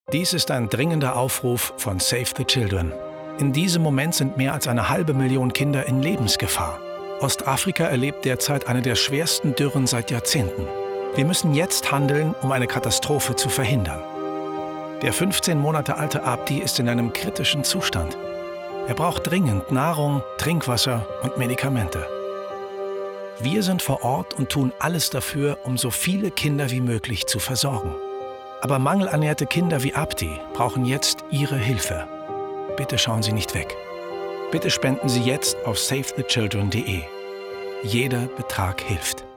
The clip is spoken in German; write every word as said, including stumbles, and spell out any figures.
Dies ist ein dringender Aufruf von Save the Children. In diesem Moment sind mehr als eine halbe Million Kinder in Lebensgefahr. Ostafrika erlebt derzeit eine der schwersten Dürren seit Jahrzehnten. Wir müssen jetzt handeln, um eine Katastrophe zu verhindern. Der fünfzehn Monate alte Abdi ist in einem kritischen Zustand. Er braucht dringend Nahrung, Trinkwasser und Medikamente. Wir sind vor Ort und tun alles dafür, um so viele Kinder wie möglich zu versorgen. Aber mangelernährte Kinder wie Abdi brauchen jetzt Ihre Hilfe. Bitte schauen Sie nicht weg. Bitte spenden Sie jetzt auf save the children punkt de. Jeder Betrag hilft.